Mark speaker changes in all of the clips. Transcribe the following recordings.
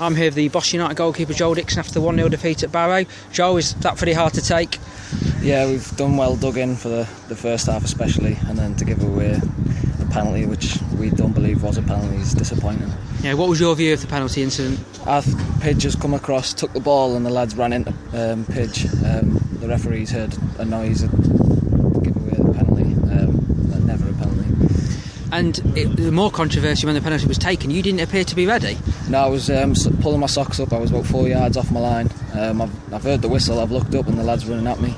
Speaker 1: I'm here with the Boston United goalkeeper Joel Dixon after the 1-0 defeat at Barrow. Joel, is that pretty hard to take?
Speaker 2: Yeah, we've done well dug in for the first half especially, and then to give away a penalty which we don't believe was a penalty is disappointing.
Speaker 1: Yeah, what was your view of the penalty incident?
Speaker 2: Pidge has come across, took the ball, and the lads ran into Pidge. The referees heard a noise and give away the penalty. Never a penalty.
Speaker 1: And the more controversy when the penalty was taken, you didn't appear to be ready.
Speaker 2: No, I was pulling my socks up. I was about 4 yards off my line. I've heard the whistle, I've looked up and the lad's running at me.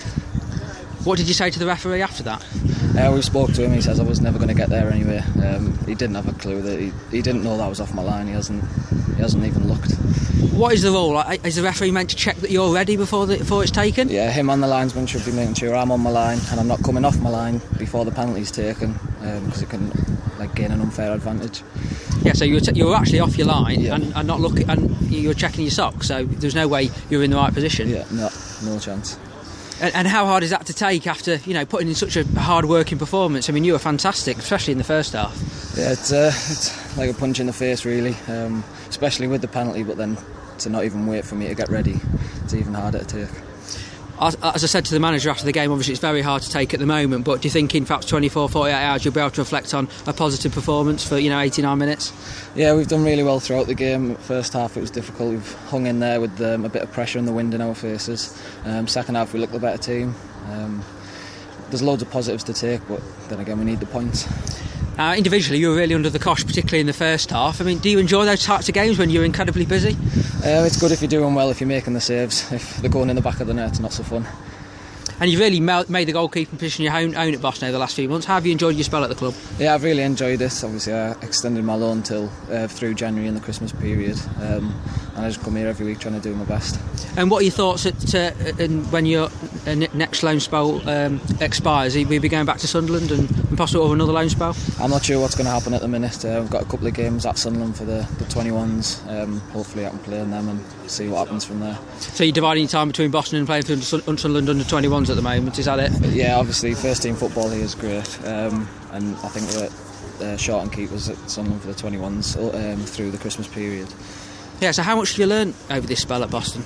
Speaker 1: What did you say to the referee after that?
Speaker 2: We spoke to him. He says I was never going to get there anyway. He didn't have a clue that he didn't know that I was off my line. He hasn't even looked.
Speaker 1: What is the rule? Is the referee meant to check that you're ready before it's taken?
Speaker 2: Yeah, him and the linesman should be making sure I'm on my line and I'm not coming off my line before the penalty's taken, because it can gain an unfair advantage.
Speaker 1: Yeah, so you were actually off your line,
Speaker 2: yeah.
Speaker 1: and not looking, and you were checking your socks, so there's no way you were in the right position.
Speaker 2: Yeah, no chance.
Speaker 1: And how hard is that to take after putting in such a hard-working performance? I mean, you were fantastic, especially in the first half.
Speaker 2: Yeah, it's like a punch in the face, really, especially with the penalty. But then to not even wait for me to get ready, it's even harder to take.
Speaker 1: As I said to the manager after the game, obviously it's very hard to take at the moment, but do you think in perhaps 24, 48 hours you'll be able to reflect on a positive performance for 89 minutes?
Speaker 2: Yeah, we've done really well throughout the game. First half it was difficult, we've hung in there with a bit of pressure and the wind in our faces. Second half we looked the better team. There's loads of positives to take, but then again we need the points.
Speaker 1: Individually you were really under the cosh, particularly in the first half. I mean, do you enjoy those types of games when you're incredibly busy?
Speaker 2: It's good if you're doing well, if you're making the saves. If they're going in the back of the net, it's not so fun.
Speaker 1: And you've really made the goalkeeping position your own at Boston over the last few months. How have you enjoyed your spell at the club?
Speaker 2: Yeah, I've really enjoyed it. Obviously I extended my loan till through January in the Christmas period, and I just come here every week trying to do my best. And
Speaker 1: what are your thoughts when your next loan spell expires? Will you be going back to Sunderland and possibly over another loan spell?
Speaker 2: I'm not sure what's going to happen at the minute. We've got a couple of games at Sunderland for the 21s. Hopefully I can play in them and see what happens from there.
Speaker 1: So you're dividing your time between Boston and playing for Sunderland under 21s at the moment, is that it?
Speaker 2: Yeah, obviously first team football here is great, and I think we're at short and keepers at Sunderland for the 21s through the Christmas period.
Speaker 1: Yeah, so how much have you learned over this spell at Boston?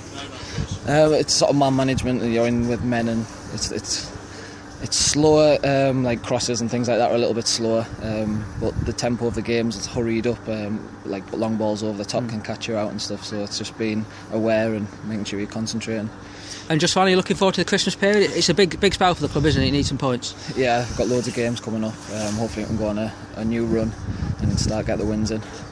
Speaker 2: It's sort of man management. You're in with men, and it's slower, like crosses and things like that are a little bit slower, but the tempo of the games is hurried up, like long balls over the top can catch you out and stuff, so it's just being aware and making sure you're concentrating. And
Speaker 1: just finally, looking forward to the Christmas period. It's a big spell for the club, isn't it? You need some points.
Speaker 2: Yeah, we've got loads of games coming up. Hopefully we can go on a new run and start get the wins in.